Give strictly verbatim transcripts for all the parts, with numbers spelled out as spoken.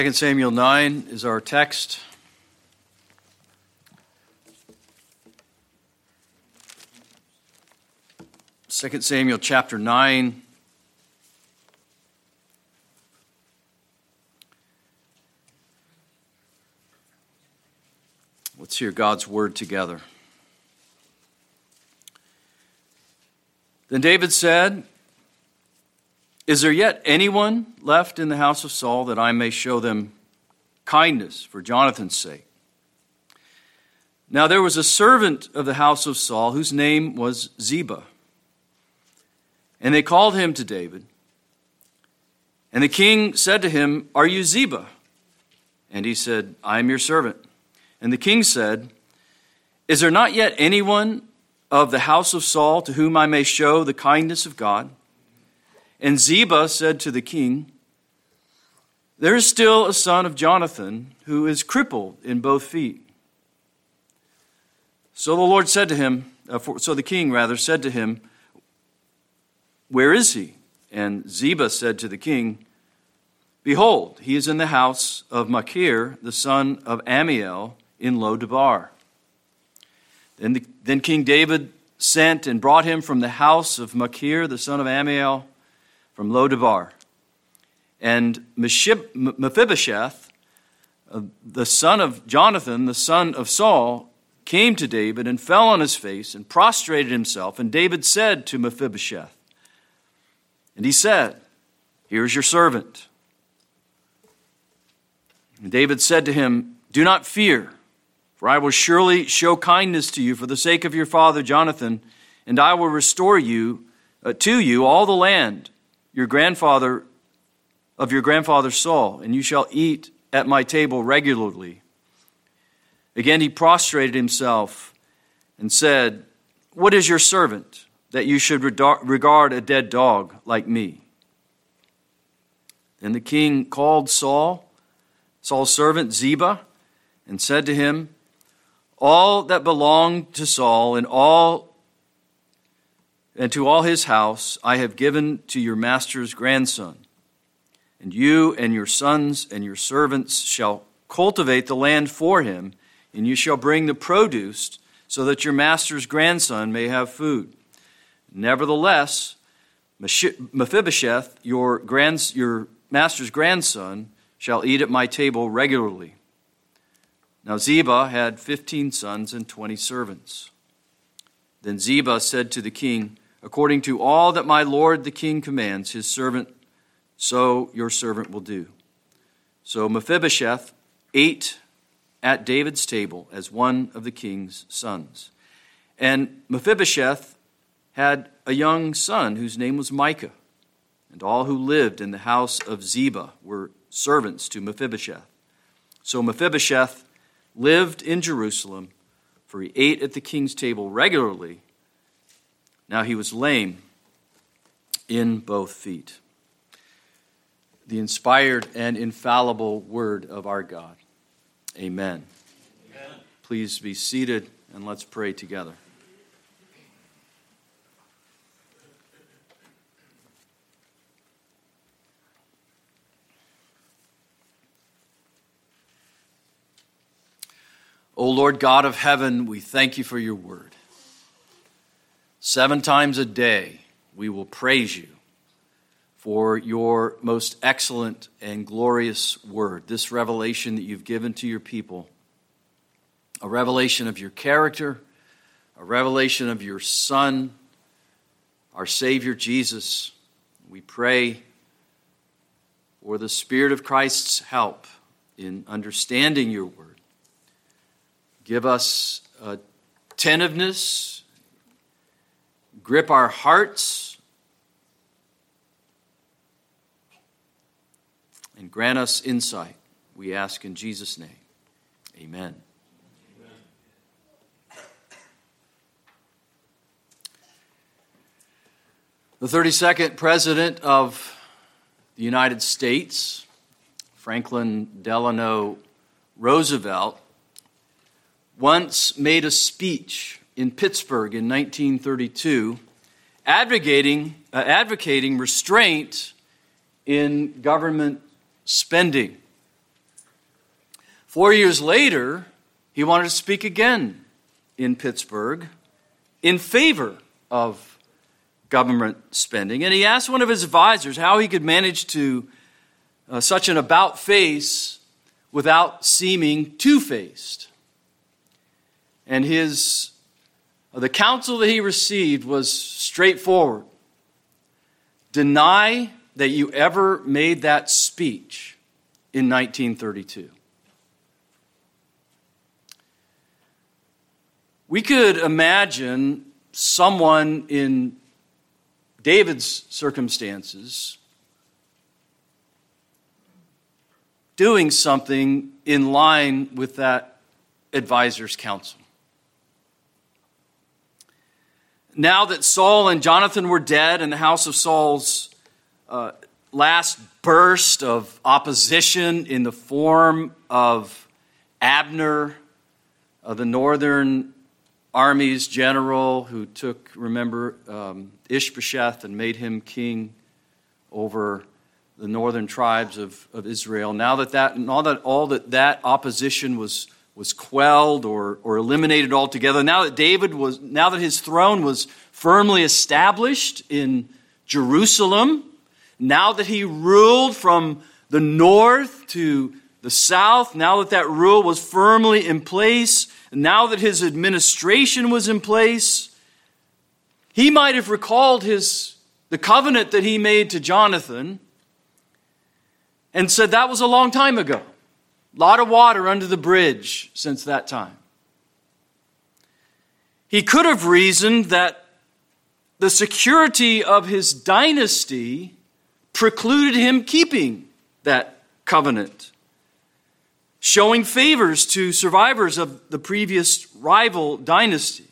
Second Samuel nine is our text. Second Samuel chapter nine. Let's hear God's word together. Then David said, "Is there yet anyone left in the house of Saul that I may show them kindness for Jonathan's sake?" Now there was a servant of the house of Saul whose name was Ziba. And they called him to David. And the king said to him, "Are you Ziba?" And he said, "I am your servant." And the king said, "Is there not yet anyone of the house of Saul to whom I may show the kindness of God?" And Ziba said to the king, "There is still a son of Jonathan who is crippled in both feet." So the Lord said to him, uh, for, so the king rather said to him, "Where is he?" And Ziba said to the king, "Behold, he is in the house of Machir, the son of Ammiel, in Lo-debar." Then, the, then King David sent and brought him from the house of Machir, the son of Ammiel, from Lo-debar. And Mephibosheth, uh, the son of Jonathan, the son of Saul, came to David and fell on his face and prostrated himself. And David said to Mephibosheth, and he said, "Here is your servant." And David said to him, "Do not fear, for I will surely show kindness to you for the sake of your father Jonathan, and I will restore you uh, to you all the land your grandfather of your grandfather Saul, and you shall eat at my table regularly." Again he prostrated himself and said, "What is your servant, that you should regard a dead dog like me?" Then the king called Saul, Saul's servant Ziba, and said to him, "All that belonged to Saul and all and to all his house I have given to your master's grandson. And you and your sons and your servants shall cultivate the land for him, and you shall bring the produce so that your master's grandson may have food. Nevertheless, Mephibosheth, your, grand, your master's grandson, shall eat at my table regularly." Now Ziba had fifteen sons and twenty servants. Then Ziba said to the king, "According to all that my lord the king commands his servant, so your servant will do." So Mephibosheth ate at David's table as one of the king's sons. And Mephibosheth had a young son whose name was Micah, and all who lived in the house of Ziba were servants to Mephibosheth. So Mephibosheth lived in Jerusalem, for he ate at the king's table regularly. Now he was lame in both feet. The inspired and infallible word of our God. Amen. Amen. Please be seated and let's pray together. O Lord God of heaven, we thank you for your word. Seven times a day we will praise you for your most excellent and glorious word, this revelation that you've given to your people, a revelation of your character, a revelation of your Son, our Savior Jesus. We pray for the Spirit of Christ's help in understanding your word. Give us attentiveness, grip our hearts, and grant us insight. We ask in Jesus' name. Amen. Amen. The thirty-second President of the United States, Franklin Delano Roosevelt, once made a speech in Pittsburgh in nineteen thirty-two advocating, uh, advocating restraint in government spending. Four years later, he wanted to speak again in Pittsburgh in favor of government spending. And he asked one of his advisors how he could manage to uh, such an about-face without seeming two-faced. And his uh, the counsel that he received was straightforward. Deny that you ever made that speech in nineteen thirty-two. We could imagine someone in David's circumstances doing something in line with that advisor's counsel. Now that Saul and Jonathan were dead and the house of Saul's uh, last burst of opposition in the form of Abner, uh, the northern army's general who took, remember, um, Ishbosheth and made him king over the northern tribes of, of Israel. Now that that, and all that, all that that opposition was was quelled or or eliminated altogether. Now that David was, now that his throne was firmly established in Jerusalem, now that he ruled from the north to the south, now that that rule was firmly in place, now that his administration was in place, he might have recalled his the covenant that he made to Jonathan and said that was a long time ago. A lot of water under the bridge since that time. He could have reasoned that the security of his dynasty precluded him keeping that covenant, showing favors to survivors of the previous rival dynasty.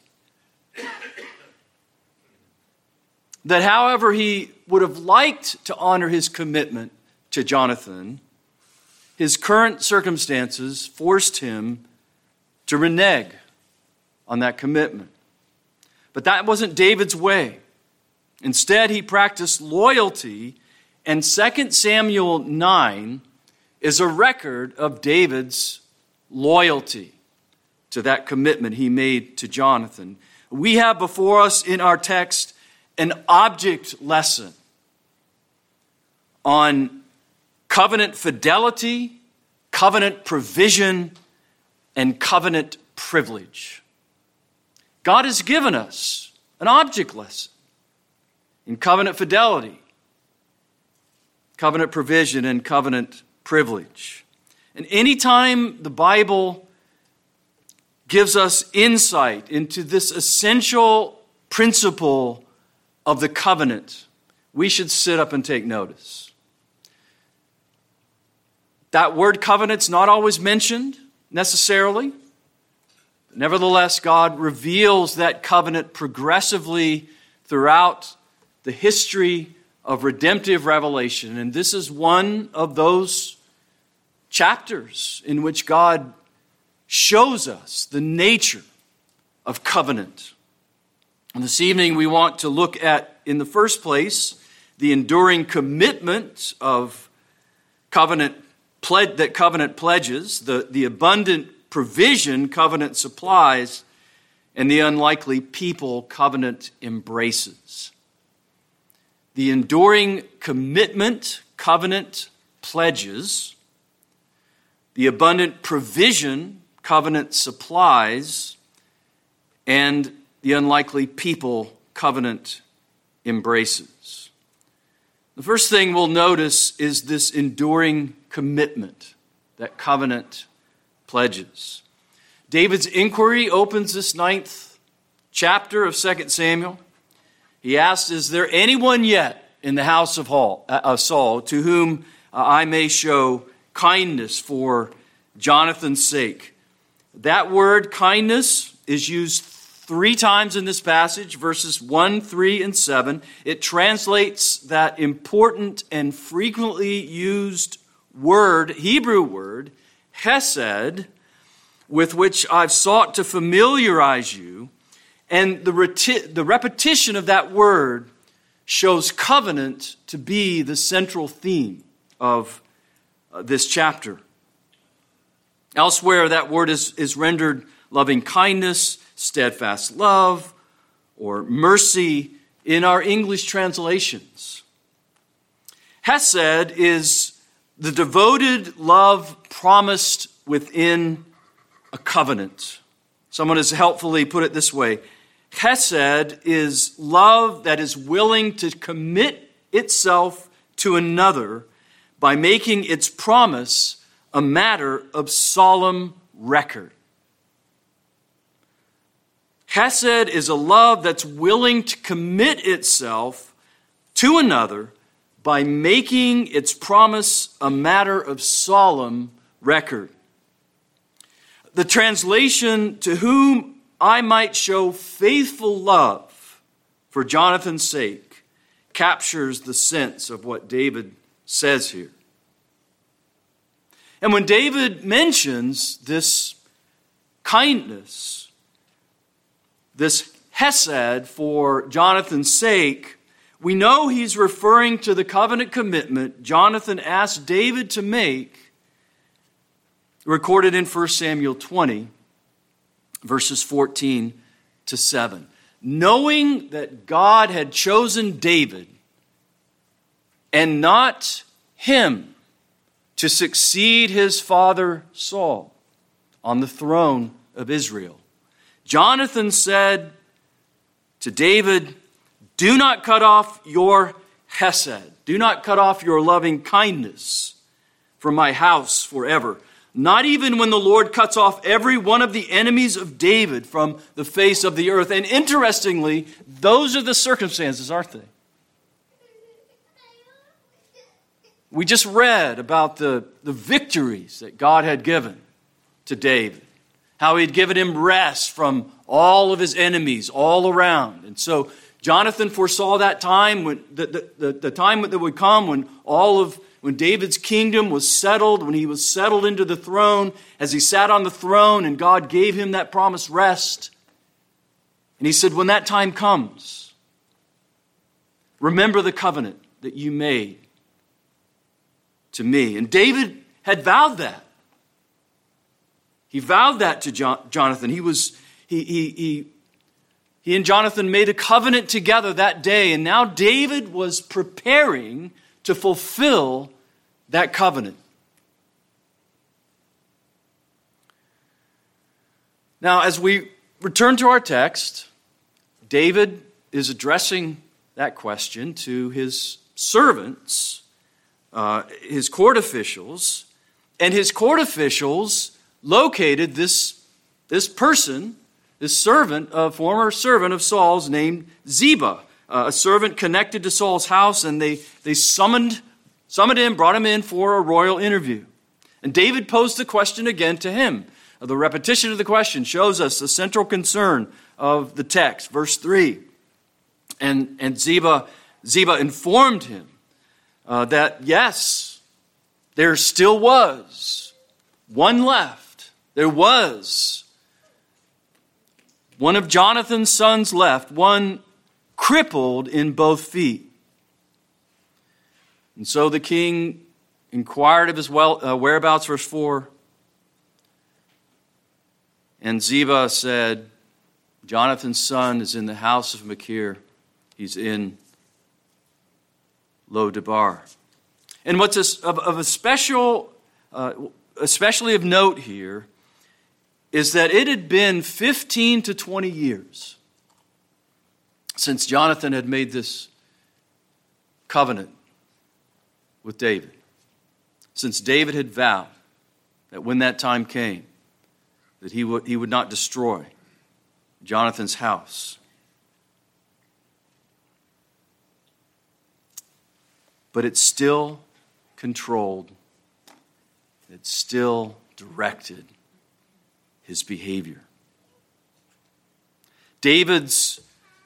That however he would have liked to honor his commitment to Jonathan, his current circumstances forced him to renege on that commitment. But that wasn't David's way. Instead, he practiced loyalty, and Second Samuel nine is a record of David's loyalty to that commitment he made to Jonathan. We have before us in our text an object lesson on covenant fidelity, covenant provision, and covenant privilege. God has given us an object lesson in covenant fidelity, covenant provision, and covenant privilege. And anytime the Bible gives us insight into this essential principle of the covenant, we should sit up and take notice. That word covenant's not always mentioned necessarily. Nevertheless, God reveals that covenant progressively throughout the history of redemptive revelation. And this is one of those chapters in which God shows us the nature of covenant. And this evening we want to look at, in the first place, the enduring commitment of covenant Pledge, that covenant pledges, the, the abundant provision covenant supplies, and the unlikely people covenant embraces. The enduring commitment covenant pledges, the abundant provision covenant supplies, and the unlikely people covenant embraces. The first thing we'll notice is this enduring commitment that covenant pledges. David's inquiry opens this ninth chapter of Second Samuel. He asks, is there anyone yet in the house of Saul to whom I may show kindness for Jonathan's sake? That word kindness is used three times in this passage, verses one, three, and seven. It translates that important and frequently used word, Hebrew word, hesed, with which I've sought to familiarize you. And the, reti- the repetition of that word shows covenant to be the central theme of uh, this chapter. Elsewhere, that word is, is rendered loving kindness, steadfast love, or mercy in our English translations. Hesed is the devoted love promised within a covenant. Someone has helpfully put it this way. Hesed is love that is willing to commit itself to another by making its promise a matter of solemn record. Hesed is a love that's willing to commit itself to another by making its promise a matter of solemn record. The translation, to whom I might show faithful love for Jonathan's sake, captures the sense of what David says here. And when David mentions this kindness, this hesed for Jonathan's sake, we know he's referring to the covenant commitment Jonathan asked David to make, recorded in First Samuel twenty, verses fourteen to seven. Knowing that God had chosen David and not him to succeed his father Saul on the throne of Israel, Jonathan said to David, "Do not cut off your hesed, do not cut off your loving kindness from my house forever. Not even when the Lord cuts off every one of the enemies of David from the face of the earth." And interestingly, those are the circumstances, aren't they? We just read about the, the victories that God had given to David, how he had given him rest from all of his enemies all around. And so Jonathan foresaw that time, when the, the, the, the time that would come when all of When David's kingdom was settled, when he was settled into the throne, as he sat on the throne and God gave him that promised rest. And he said, when that time comes, remember the covenant that you made to me. And David had vowed that. He vowed that to Jonathan. He was, he, he, he, he and Jonathan made a covenant together that day. And now David was preparing to fulfill that covenant. Now, as we return to our text, David is addressing that question to his servants, uh, his court officials, and his court officials located this, this person, this servant, a former servant of Saul's named Ziba, uh, a servant connected to Saul's house, and they, they summoned, summoned him, brought him in for a royal interview. And David posed the question again to him. The repetition of the question shows us the central concern of the text. Verse three. And, and Ziba, Ziba informed him uh, that, yes, there still was one left. There was one of Jonathan's sons left, one crippled in both feet. And so the king inquired of his well, uh, whereabouts, verse four. And Ziba said, Jonathan's son is in the house of Machir. He's in Lo-debar. And what's a, of, of a special, uh, especially of note here, is that it had been fifteen to twenty years since Jonathan had made this covenant with David. Since David had vowed that when that time came, that he would, he would not destroy Jonathan's house. But it still controlled, it still directed his behavior. David's,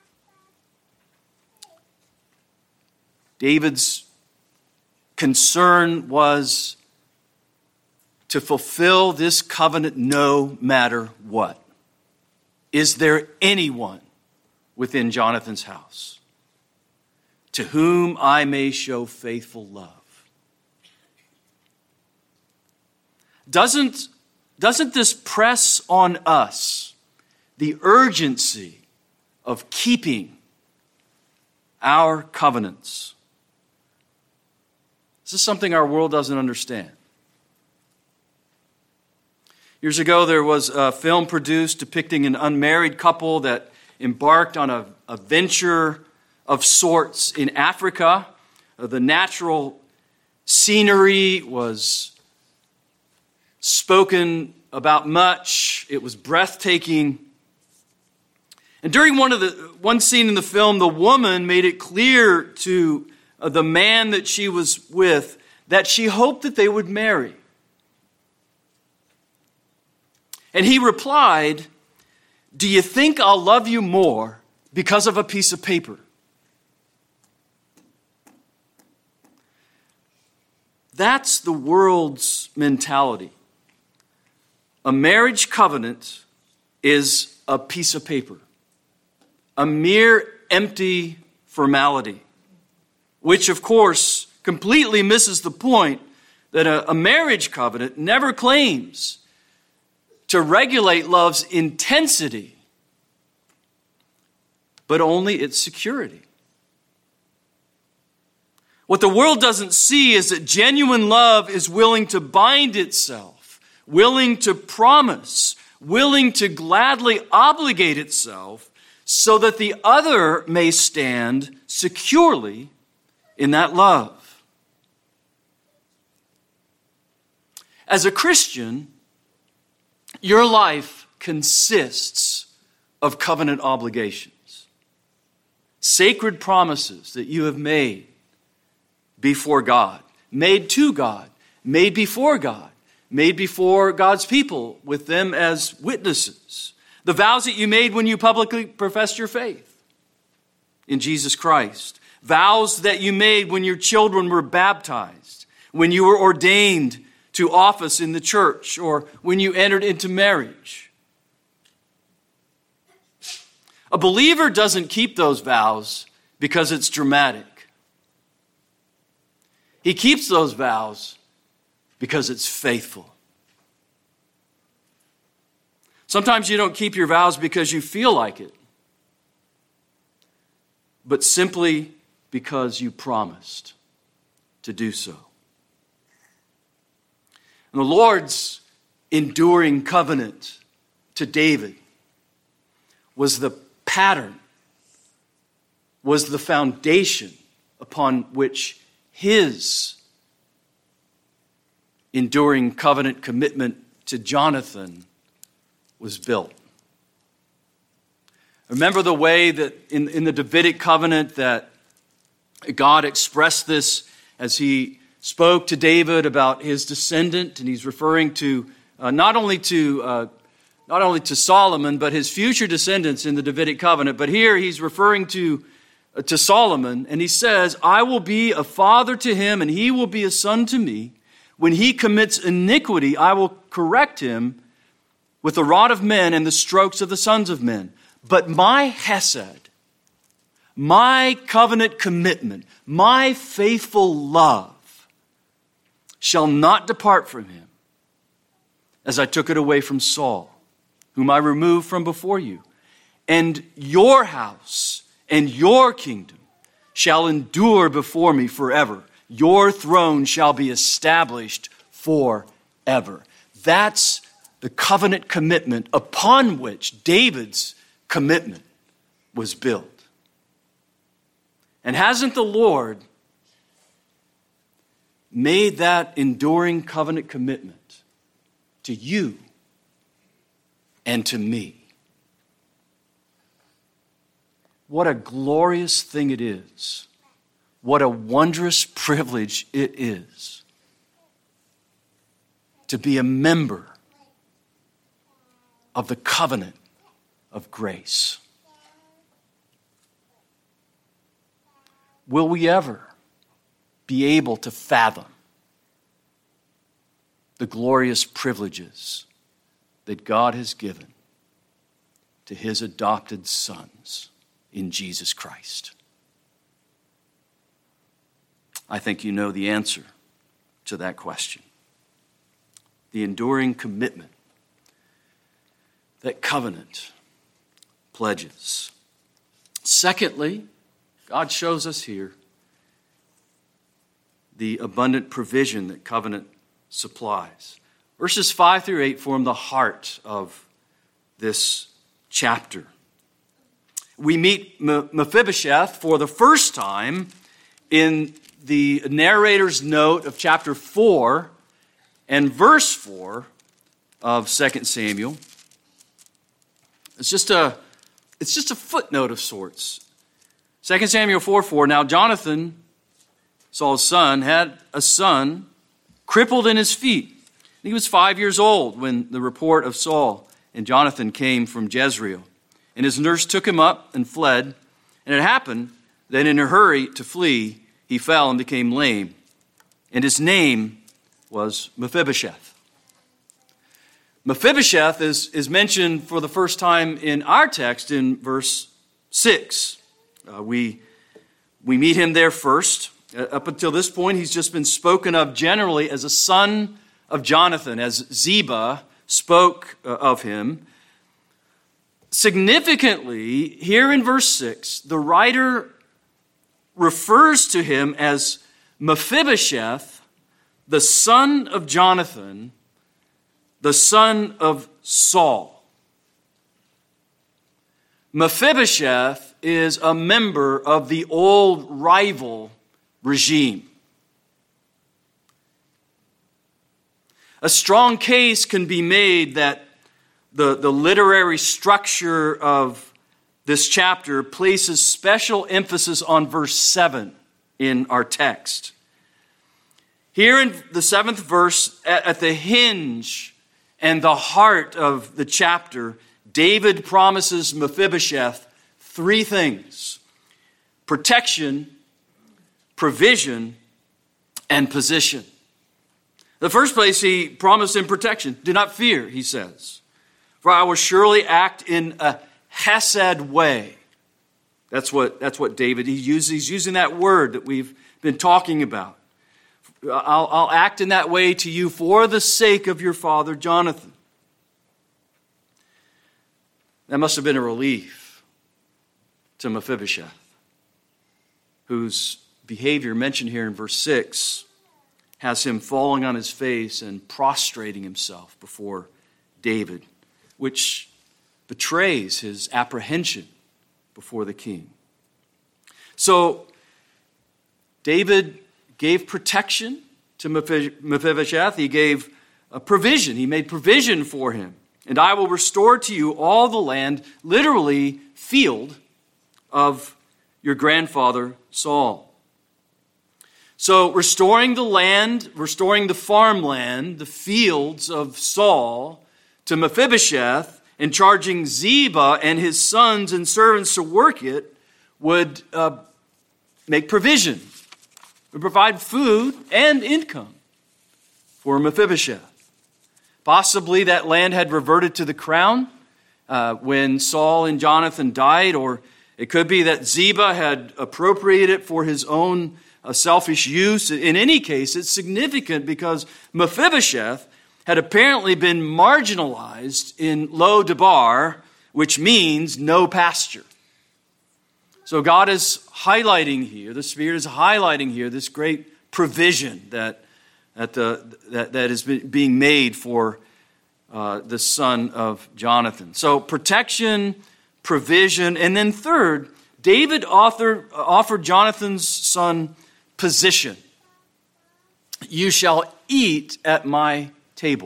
David's concern was to fulfill this covenant no matter what. Is there anyone within Jonathan's house to whom I may show faithful love? Doesn't doesn't this press on us the urgency of keeping our covenants? This is something our world doesn't understand. Years ago, there was a film produced depicting an unmarried couple that embarked on a, a venture of sorts in Africa. Uh, the natural scenery was spoken about much. It was breathtaking. And during one of the one scene in the film, the woman made it clear to uh, the man that she was with that she hoped that they would marry. And he replied, "Do you think I'll love you more because of a piece of paper?" That's the world's mentality. A marriage covenant is a piece of paper, a mere empty formality, which of course completely misses the point that a, a marriage covenant never claims to regulate love's intensity, but only its security. What the world doesn't see is that genuine love is willing to bind itself, willing to promise, willing to gladly obligate itself so that the other may stand securely in that love. As a Christian, your life consists of covenant obligations, sacred promises that you have made before God, made to God, made before God, made before God's people with them as witnesses. The vows that you made when you publicly professed your faith in Jesus Christ. Vows that you made when your children were baptized, when you were ordained to office in the church, or when you entered into marriage. A believer doesn't keep those vows because it's dramatic. He keeps those vows because it's faithful. Sometimes you don't keep your vows because you feel like it, but simply because you promised to do so. And the Lord's enduring covenant to David was the pattern, was the foundation upon which his enduring covenant commitment to Jonathan was built. Remember the way that in, in the Davidic covenant that God expressed this as he spoke to David about his descendant, and he's referring to uh, not only to uh, not only to Solomon, but his future descendants in the Davidic covenant. But here he's referring to to Solomon, and he says, "I will be a father to him, and he will be a son to me. When he commits iniquity, I will correct him with the rod of men and the strokes of the sons of men. But my hesed, my covenant commitment, my faithful love shall not depart from him, as I took it away from Saul, whom I removed from before you. And your house and your kingdom shall endure before me forever. Your throne shall be established forever." That's the covenant commitment upon which David's commitment was built. And hasn't the Lord made that enduring covenant commitment to you and to me? What a glorious thing it is. What a wondrous privilege it is to be a member of the covenant of grace. Will we ever be able to fathom the glorious privileges that God has given to his adopted sons in Jesus Christ? I think you know the answer to that question. The enduring commitment that covenant pledges. Secondly, God shows us here the abundant provision that covenant supplies. Verses five through eight form the heart of this chapter. We meet Mephibosheth for the first time in the narrator's note of chapter four and verse four of Second Samuel. It's just a, it's just a footnote of sorts. Second Samuel four four, now Jonathan, Saul's son, had a son crippled in his feet. He was five years old when the report of Saul and Jonathan came from Jezreel. And his nurse took him up and fled. And it happened that in a hurry to flee, he fell and became lame. And his name was Mephibosheth. Mephibosheth is, is mentioned for the first time in our text in verse six. Uh, we, we meet him there first. Uh, up until this point, he's just been spoken of generally as a son of Jonathan, as Ziba spoke uh, of him. Significantly, here in verse six, the writer refers to him as Mephibosheth, the son of Jonathan, the son of Saul. Mephibosheth is a member of the old rival regime. A strong case can be made that the, the literary structure of this chapter places special emphasis on verse seven in our text. Here in the seventh verse, at, at the hinge and the heart of the chapter, David promises Mephibosheth three things: protection, provision, and position. The first place, he promised him protection. Do not fear, he says, for I will surely act in a hesed way. That's what, that's what David, he uses, he's using that word that we've been talking about. I'll, I'll act in that way to you for the sake of your father Jonathan. That must have been a relief to Mephibosheth, whose behavior mentioned here in verse six has him falling on his face and prostrating himself before David, which betrays his apprehension before the king. So David gave protection to Mephibosheth. He gave a provision. He made provision for him. And I will restore to you all the land, literally field, of your grandfather Saul. So restoring the land, restoring the farmland, the fields of Saul to Mephibosheth, and charging Ziba and his sons and servants to work it would uh, make provision, would provide food and income for Mephibosheth. Possibly that land had reverted to the crown uh, when Saul and Jonathan died, or it could be that Ziba had appropriated it for his own uh, selfish use. In any case, it's significant because Mephibosheth had apparently been marginalized in Lo Debar, which means no pasture. So God is highlighting here, the Spirit is highlighting here this great provision that that the that, that is being made for uh, the son of Jonathan. So protection, provision, and then third, David author, offered Jonathan's son position. You shall eat at my table.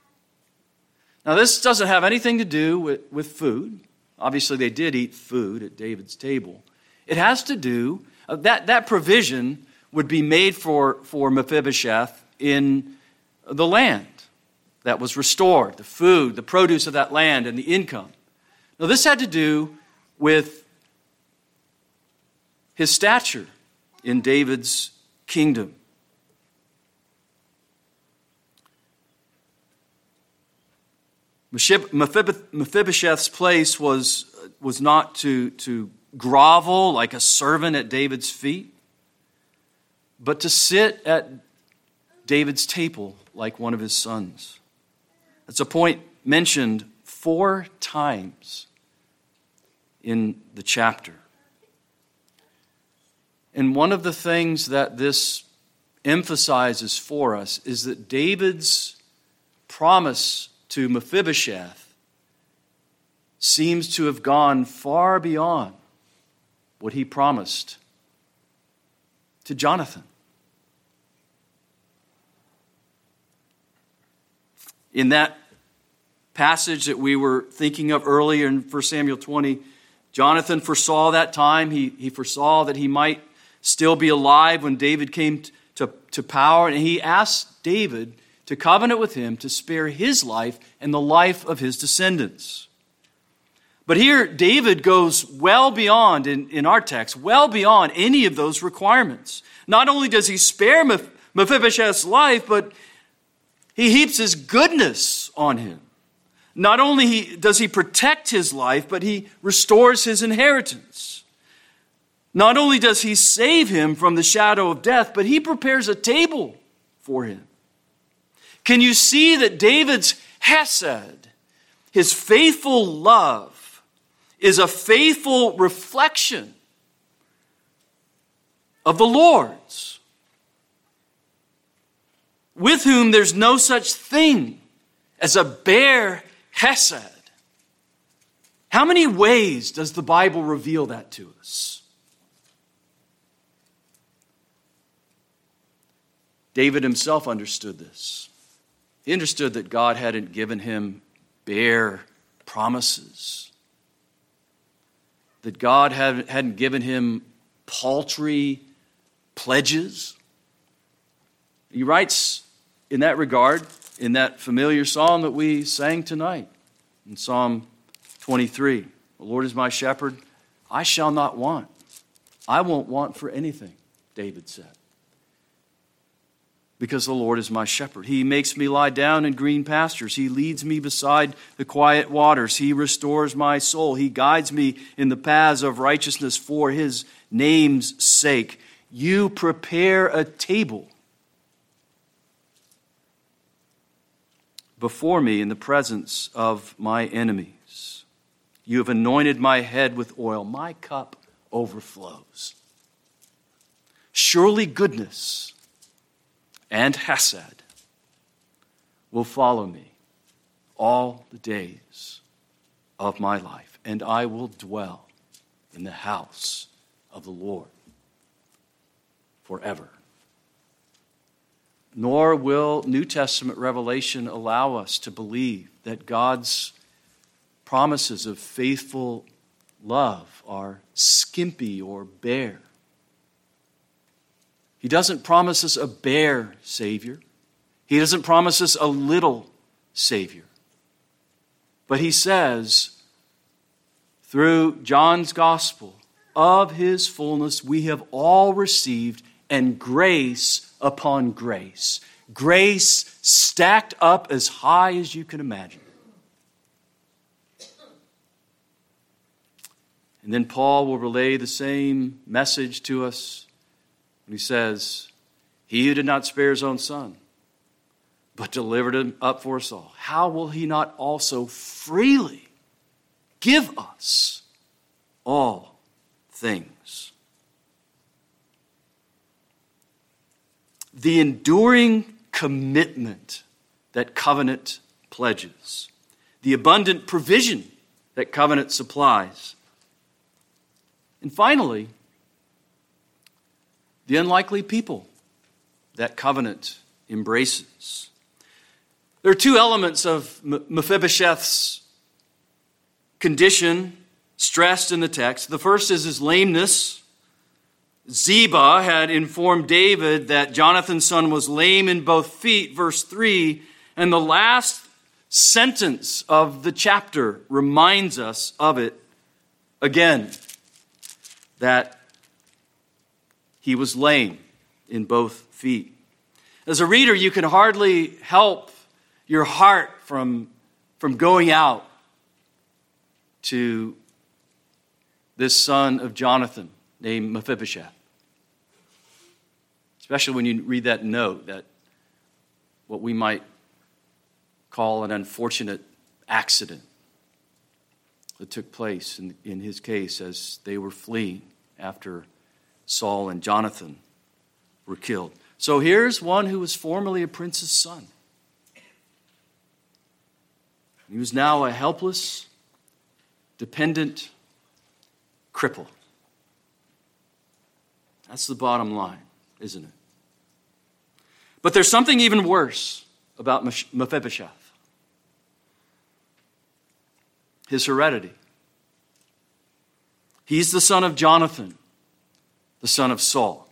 Now, this doesn't have anything to do with, with food. Obviously, they did eat food at David's table. It has to do, uh, that, that provision would be made for, for Mephibosheth in the land that was restored, the food, the produce of that land, and the income. Now, this had to do with his stature in David's kingdom. Mephibosheth's place was, was not to, to grovel like a servant at David's feet, but to sit at David's table like one of his sons. That's a point mentioned four times in the chapter. And one of the things that this emphasizes for us is that David's promise to Mephibosheth seems to have gone far beyond what he promised to Jonathan. In that passage that we were thinking of earlier in First Samuel twenty, Jonathan foresaw that time. He, he foresaw that he might still be alive when David came to, to power. And he asked David to covenant with him to spare his life and the life of his descendants. But here, David goes well beyond, in, in our text, well beyond any of those requirements. Not only does he spare Mephibosheth's life, but he heaps his goodness on him. Not only does he protect his life, but he restores his inheritance. Not only does he save him from the shadow of death, but he prepares a table for him. Can you see that David's hesed, his faithful love, is a faithful reflection of the Lord's, with whom there's no such thing as a bare hesed? How many ways does the Bible reveal that to us? David himself understood this. He understood that God hadn't given him bare promises, that God hadn't given him paltry pledges. He writes in that regard, in that familiar psalm that we sang tonight, in Psalm twenty-three, the Lord is my shepherd, I shall not want. I won't want for anything, David said, because the Lord is my shepherd. He makes me lie down in green pastures. He leads me beside the quiet waters. He restores my soul. He guides me in the paths of righteousness for his name's sake. You prepare a table before me in the presence of my enemies. You have anointed my head with oil. My cup overflows. Surely goodness and hesed will follow me all the days of my life, and I will dwell in the house of the Lord forever. Nor will New Testament revelation allow us to believe that God's promises of faithful love are skimpy or bare. He doesn't promise us a bare Savior. He doesn't promise us a little Savior. But he says, through John's gospel, of his fullness we have all received, and grace upon grace. Grace stacked up as high as you can imagine. And then Paul will relay the same message to us when he says, he who did not spare his own son, but delivered him up for us all, how will he not also freely give us all things? The enduring commitment that covenant pledges, the abundant provision that covenant supplies, and finally, the unlikely people that covenant embraces. There are two elements of Mephibosheth's condition stressed in the text. The first is his lameness. Ziba had informed David that Jonathan's son was lame in both feet, verse three, and the last sentence of the chapter reminds us of it again, that he was lame in both feet. As a reader, you can hardly help your heart from, from going out to this son of Jonathan named Mephibosheth. Especially when you read that note, that what we might call an unfortunate accident that took place in, in his case as they were fleeing after Saul and Jonathan were killed. So here's one who was formerly a prince's son. He was now a helpless, dependent cripple. That's the bottom line, isn't it? But there's something even worse about Mephibosheth. His heredity. He's the son of Jonathan, the son of Saul.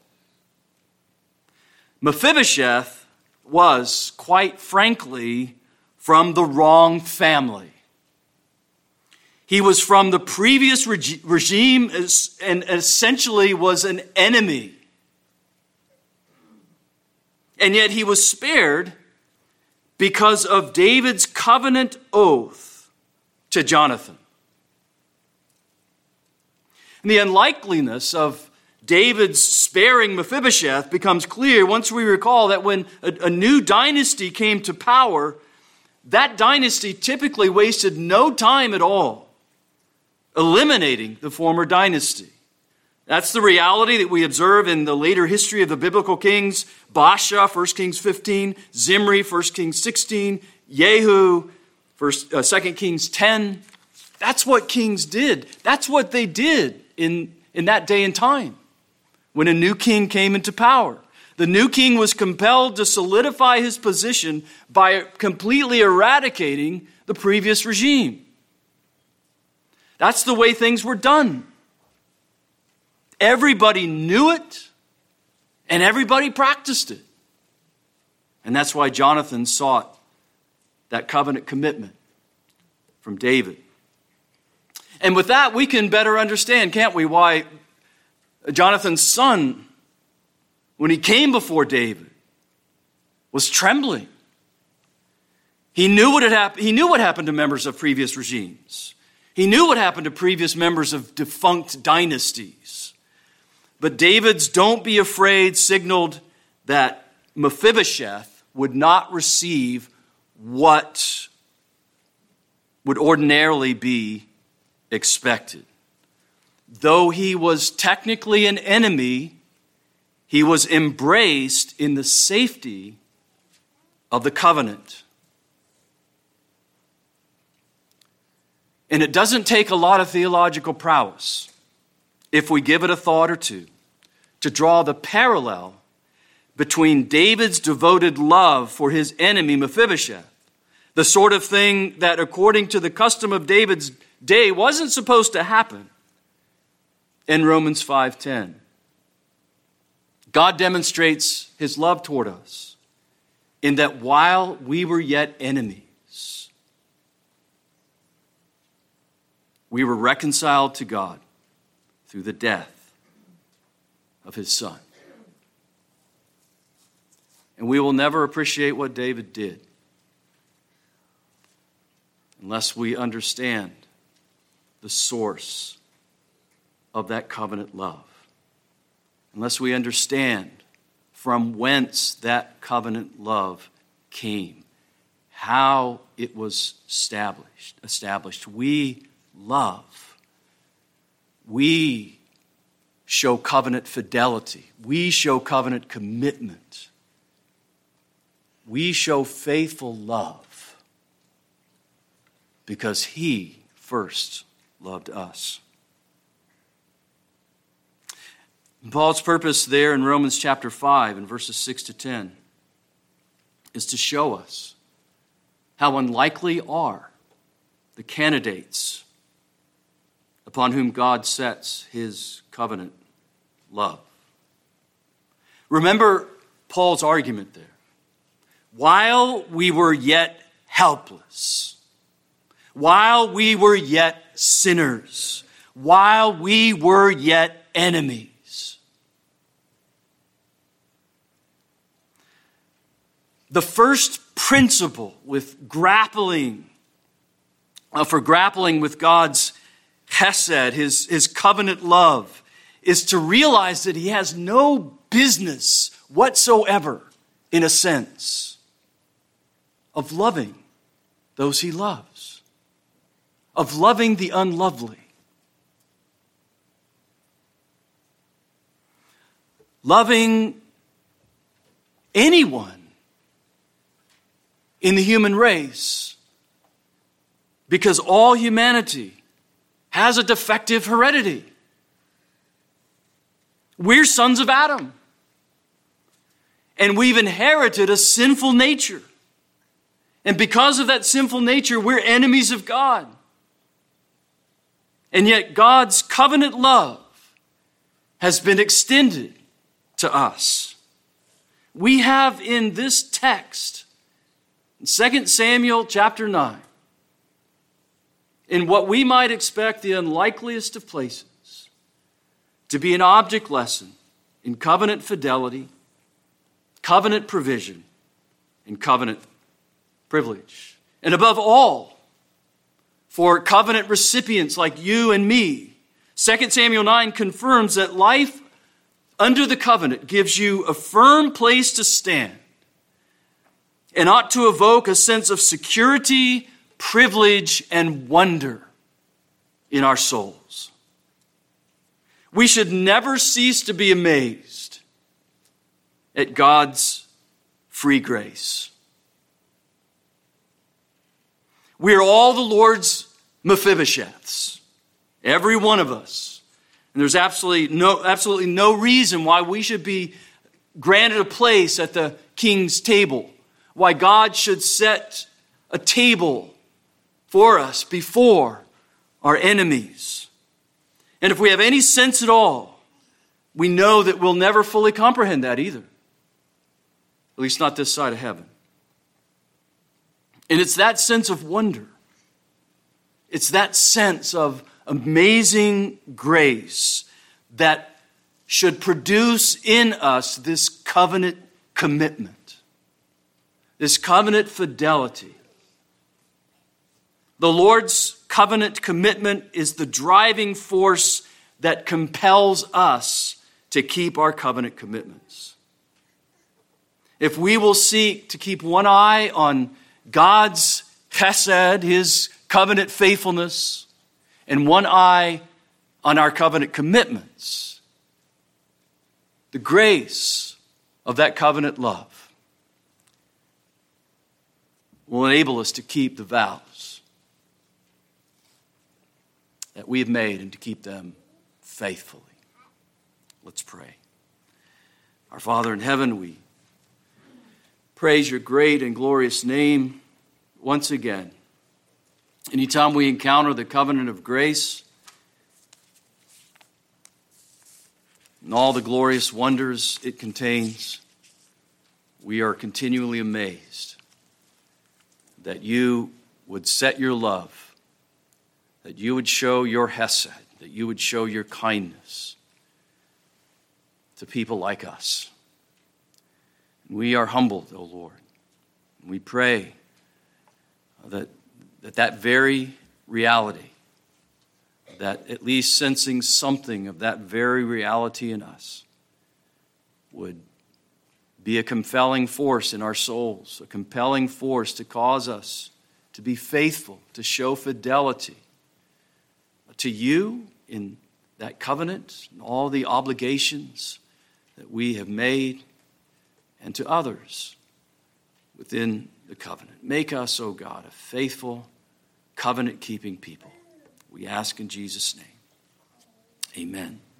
Mephibosheth was, quite frankly, from the wrong family. He was from the previous reg- regime and essentially was an enemy. And yet he was spared because of David's covenant oath to Jonathan. And the unlikeliness of David's sparing Mephibosheth becomes clear once we recall that when a, a new dynasty came to power, that dynasty typically wasted no time at all eliminating the former dynasty. That's the reality that we observe in the later history of the biblical kings. Baasha, First Kings fifteen, Zimri, First Kings sixteen, Jehu, First, uh, Second Kings ten. That's what kings did. That's what they did in, in that day and time when a new king came into power. The new king was compelled to solidify his position by completely eradicating the previous regime. That's the way things were done. Everybody knew it, and everybody practiced it. And that's why Jonathan sought that covenant commitment from David. And with that, we can better understand, can't we, why Jonathan's son, when he came before David, was trembling. He knew what had happened. He knew what happened to members of previous regimes. He knew what happened to previous members of defunct dynasties. But David's "don't be afraid" signaled that Mephibosheth would not receive what would ordinarily be expected. Though he was technically an enemy, he was embraced in the safety of the covenant. And it doesn't take a lot of theological prowess, if we give it a thought or two, to draw the parallel between David's devoted love for his enemy Mephibosheth, the sort of thing that, according to the custom of David's day, wasn't supposed to happen, in Romans five ten. God demonstrates his love toward us in that while we were yet enemies, we were reconciled to God through the death of his son. And we will never appreciate what David did unless we understand the source of that covenant love. Unless we understand from whence that covenant love came, how it was established. Established. We love. We show covenant fidelity. We show covenant commitment. We show faithful love because he first loved us. Paul's purpose there in Romans chapter five and verses six to ten is to show us how unlikely are the candidates upon whom God sets his covenant love. Remember Paul's argument there. While we were yet helpless, while we were yet sinners, while we were yet enemies, the first principle with grappling, uh, for grappling with God's chesed, his, his covenant love, is to realize that he has no business whatsoever, in a sense, of loving those he loves. of loving the unlovely. Loving anyone in the human race, because all humanity has a defective heredity. We're sons of Adam, and we've inherited a sinful nature. And because of that sinful nature, we're enemies of God. And yet God's covenant love has been extended to us. We have in this text, in Second Samuel chapter nine, in what we might expect the unlikeliest of places, to be an object lesson in covenant fidelity, covenant provision, and covenant privilege. And above all, for covenant recipients like you and me, Second Samuel nine confirms that life under the covenant gives you a firm place to stand and ought to evoke a sense of security, privilege, and wonder in our souls. We should never cease to be amazed at God's free grace. We are all the Lord's Mephibosheths, every one of us. And there's absolutely no, absolutely no reason why we should be granted a place at the king's table, why God should set a table for us before our enemies. And if we have any sense at all, we know that we'll never fully comprehend that either. At least not this side of heaven. And it's that sense of wonder. It's that sense of amazing grace that should produce in us this covenant commitment, this covenant fidelity. The Lord's covenant commitment is the driving force that compels us to keep our covenant commitments. If we will seek to keep one eye on God's chesed, his covenant faithfulness, and one eye on our covenant commitments, the grace of that covenant love will enable us to keep the vows that we have made and to keep them faithfully. Let's pray. Our Father in heaven, we praise your great and glorious name once again. Anytime we encounter the covenant of grace and all the glorious wonders it contains, we are continually amazed that you would set your love, that you would show your hesed, that you would show your kindness to people like us. And we are humbled, O Lord. And we pray that that that very reality, that at least sensing something of that very reality in us, would be a compelling force in our souls, a compelling force to cause us to be faithful, to show fidelity to you in that covenant and all the obligations that we have made, and to others within the covenant. Make us, O God, a faithful, covenant-keeping people. We ask in Jesus' name. Amen.